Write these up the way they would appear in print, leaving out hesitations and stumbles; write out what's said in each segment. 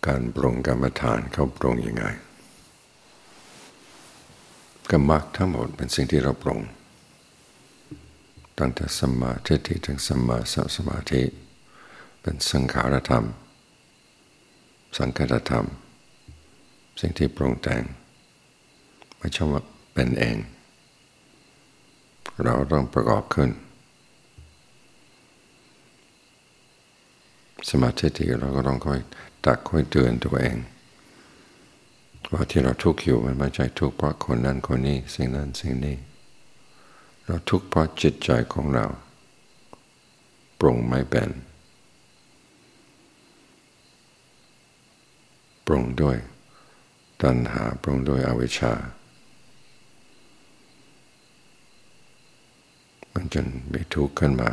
การปรุงกรรมฐานเขาปรุงยังไงก็มรรคทั้งหมดเป็นสิ่งที่เราปรุงตั้งแต่สัมมาทิฏฐิถึงสัมมาสมาธิเป็นสังขารธรรมสังคตธรรมสิ่งที่ปรุงแต่งไม่ใช่ว่าเป็นเองเราต้องประกอบขึ้นสมาธิที่เราก็ต้องค่อยตักค่อยเตือนตัวเองว่าที่เราทุกข์อยู่มันไม่ใช่ทุกข์เพราะคนนั้นคนนี้สิ่งนั้นสิ่งนี้เราทุกข์เพราะจิตใจของเราปรุงไม่เป็นปรุงด้วยตัณหาปรุงด้วยอวิชชามันจนมีทุกข์ขึ้นมา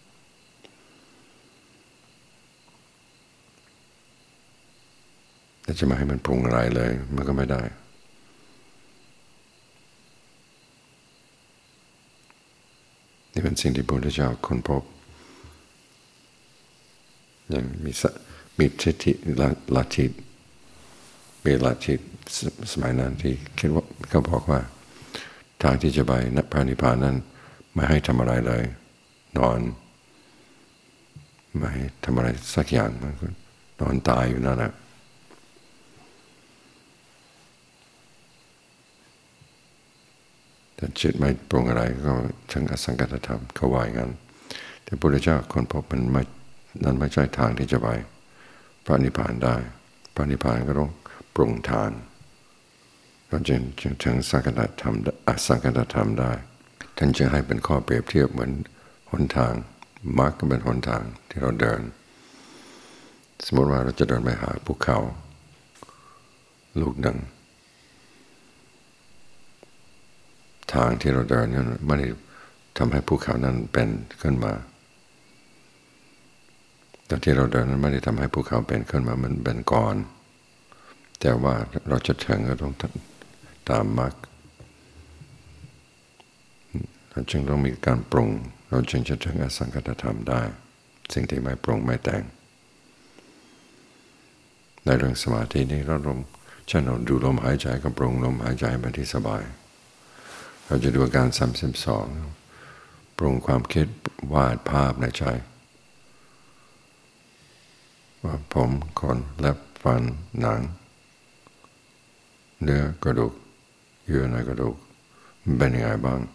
แต่จะมาให้มันปรุงอะไรเลยมันก็ไม่ได้นี่เป็นสิ่งที่พระพุทธเจ้าค้นพบยังมีทิฏฐิลัทธิมีลัทธิสมัยนั้นที่คิดว่าเขาบอกว่าทางที่จะไปพระนิพพานนั้นไม่ให้ทำอะไรเลยนอนไม่ให้ทำอะไรสักอย่างมันก็นอนตายอยู่นั่นแหละแต่จิตไม่ปรุงอะไรก็ทั้งอสังกัตธรรมเขาว่าอย่างนั้นแต่พระพุทธเจ้าค้นพบมันไม่ใช่ทางที่จะไปพระนิพพานได้พระนิพพานก็ต้องปรุงทานก็จึงถึงสังกัตธรรมอสังกัตธรรมได้ท่านจึงให้เป็นข้อเปรียบเทียบเหมือนหนทางมรรคก็เป็นหนทางที่เราเดินสมมติว่าเราจะเดินไปหาภูเขาลูกหนึ่งทางที่เราเดินนั้นไม่ได้ทำให้ภูเขานั้นเป็นขึ้นมาแต่ที่เราเดินนั้นไม่ได้ทำให้ภูเขาเป็นขึ้นมามันเป็นก่อนแต่ว่าเราจะถึงก็ต้องตามมรรคเราจึงต้องมีการปรุงเราจึงจะถึงอสังกัตธรรมได้สิ่งที่ไม่ปรุงไม่แต่งในเรื่องสมาธินี้เราลงเช่นเราดูลมหายใจก็ปรุงลมหายใจไปที่สบายเราจะดูอาการ32ปรุงความคิดวาดภาพในใจว่าผมขนเล็บฟันหนังเนื้อกระดูกเยื่อในกระดูกเป็นยังไงบ้าง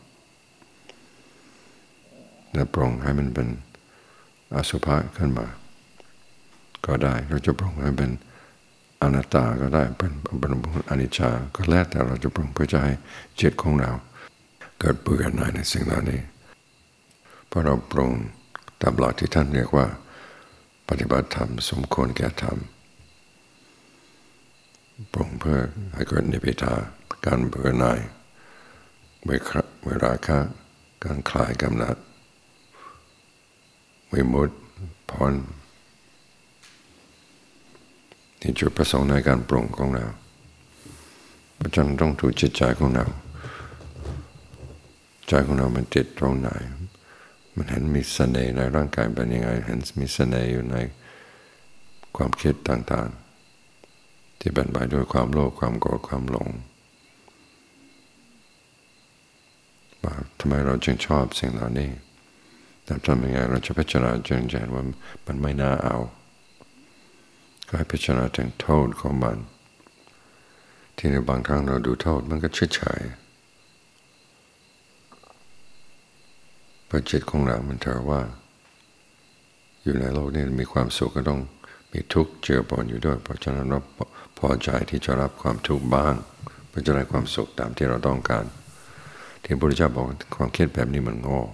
แล้วปรุงให้มันเป็นอสุภะขึ้นมาก็ได้เราจะปรุงให้เป็นอนัตตาก็ได้เป็นอนิจจาก็แล้วแต่เราจะปรุงเพื่อจะให้จิตของเราเกิดเบื่อหน่ายในสิ่งเหล่านี้เพราะเราปรุงตามหลักที่ท่านเรียกว่าปฏิบัติธรรมสมควรแก่ธรรมปรุงเพื่อให้เกิดนิพพิทาการเบื่อหน่ายไม่ราคะการคลายกำหนัดวิมุตติพ้นที่จุดประสงค์ในการปรุงของเราเพราะฉะนั้นต้องดูจิตใจของเราใจของเรามันติดตรงไหนมันเห็นมีเสน่ห์ในร่างกายเป็นยังไงเห็นมีเสน่ห์อยู่ในความคิดต่างๆที่เป็นไปด้วยความโลภความโกรธความหลงว่าทำไมเราจึงชอบสิ่งเหล่านี้แต่ทำยังไงเราจะพิจารณาจึงจะเห็นว่ามันไม่น่าเอาก็ให้พิจารณาถึงโทษของมันที่ในบางครั้งเราดูโทษมันก็เฉยเพราะจิตของเรามันเถอะว่าอยู่ในโลกนี้มีความสุขก็ต้องมีทุกข์เจือปนอยู่ด้วยเพราะฉะนั้นเราพอใจที่จะรับความทุกข์บ้างเพื่อจะได้ความสุขตามที่เราต้องการที่พระพุทธเจ้าบอกความคิดแบบนี้มันโง่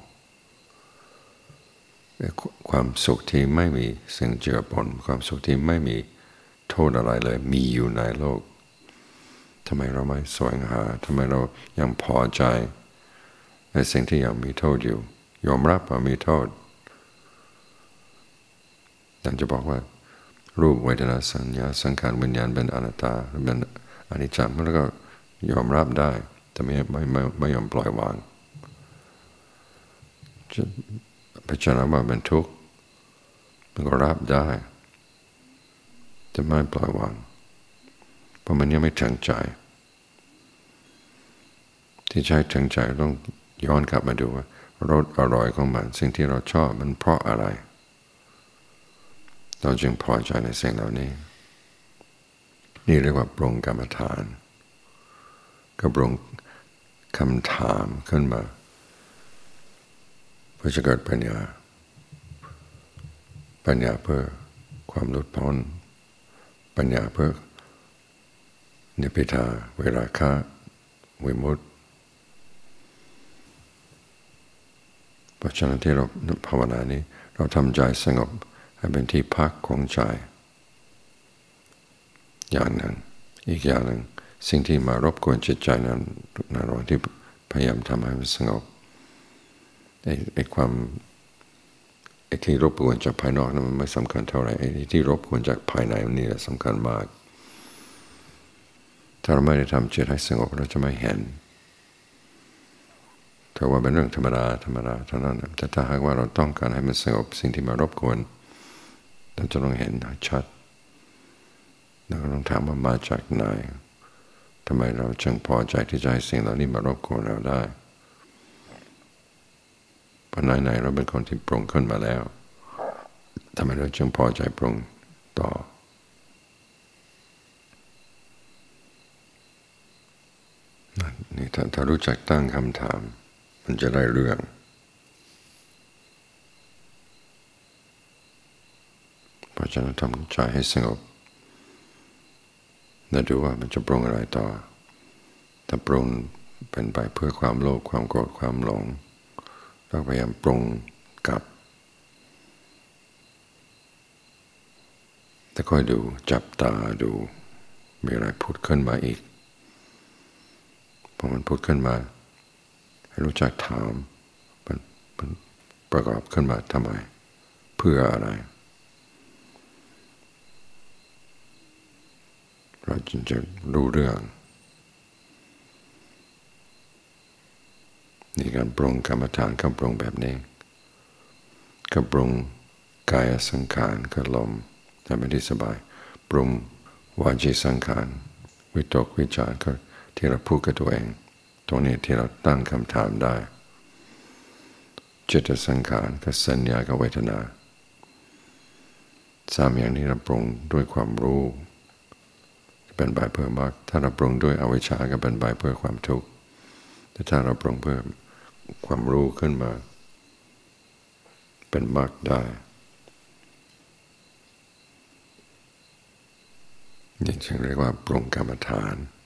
ความสุขที่ไม่มีสิ่งเจือปนความสุขที่ไม่มีโทษอะไรเลยมีอยู่ในโลกทำไมเราไม่แสวงหาทำไมเรายังพอใจในสิ่งที่ยังมีโทษอยู่ยอมรับว่ามีโทษท่านจะบอกว่ารูปเวทนาสัญญาสังขารวิญญาณเป็นอนัตตาเป็นอนิจจ์แล้วก็ยอมรับได้แต่ไม่ยอมปล่อยวางพิจารณาว่าเป็นทุกข์มันก็รับได้จะไม่ปล่อยวางเพราะมันยังไม่ถึงใจที่ใช้ถึงใจต้องย้อนกลับมาดูว่ารสอร่อยของมันสิ่งที่เราชอบมันเพราะอะไรเราจึงพอใจในสิ่งเหล่านี้นี่เรียกว่าปรุงกรรมฐานก็ปรุงคำถามขึ้นมาเพื่อจะเกิดปัญญาเพื่อความหลุดพ้นปัญญาเพื่อนิพพิทาเวราคะวิมุตติเพราะฉะนั้นที่เราภาวนานี้เราทำใจสงบให้เป็นที่พักของใจอย่างหนึ่งอีกอย่างหนึ่งสิ่งที่มารบกวนจิตใจนั้นในระหว่างที่พยายามทำให้มันสงบไอ้ที่รบกวนจากภายนอกนั้นมันไม่สำคัญเท่าไหร่ไอ้ที่รบกวนจากภายในนี่แหละสำคัญมากถ้าเราไม่ได้ทำจิตให้สงบเราจะไม่เห็นถือว่าเป็นเรื่องธรรมดาเท่านั้นแต่ถ้าหากว่าเราต้องการให้มันสงบสิ่งที่มารบกวนเราจะต้องเห็นชัดเราก็ต้องถามว่ามาจากไหนทำไมเราจึงพอใจที่จะให้สิ่งเหล่านี้มารบกวนเราได้เพราะไหนเราเป็นคนที่ปรุงขึ้นมาแล้วทำไมเราจึงพอใจปรุงต่อนี่ถ้ารู้จักตั้งคำถามมันจะได้เรื่องเพราะฉะนั้นทำใจให้สงบแล้วดูว่ามันจะปรุงอะไรต่อถ้าปรุงเป็นไปเพื่อความโลภความโกรธความหลงเราพยายามปรุงกลับแต่ค่อยดูจับตาดูมีอะไรพูดขึ้นมาอีกพอมันพูดขึ้นมาให้รู้จักถามมันประกอบขึ้นมาทำไมเพื่ออะไรเราจึงจะรู้เรื่องนี่การปรุงกรรมฐานคำปรุงแบบนี้ก็ปรุงกายสังขารก็ลมทำให้ที่สบายปรุงวาจีสังขารวิตกวิจารก็ที่เราพูดกับตัวเองตรงนี้ที่เราตั้งคำถามได้จิตสังขารกับสัญญากับเวทนาสามอย่างนี้เราปรุงด้วยความรู้เป็นไปเพื่อมรรคถ้าเราปรุงด้วยอวิชชาก็เป็นไปเพื่อความทุกข์แต่ถ้าเราปรุงเพื่อความรู้ขึ้นมาเป็นมรรคได้นี่จึงเรียกว่าปรุงกรรมฐาน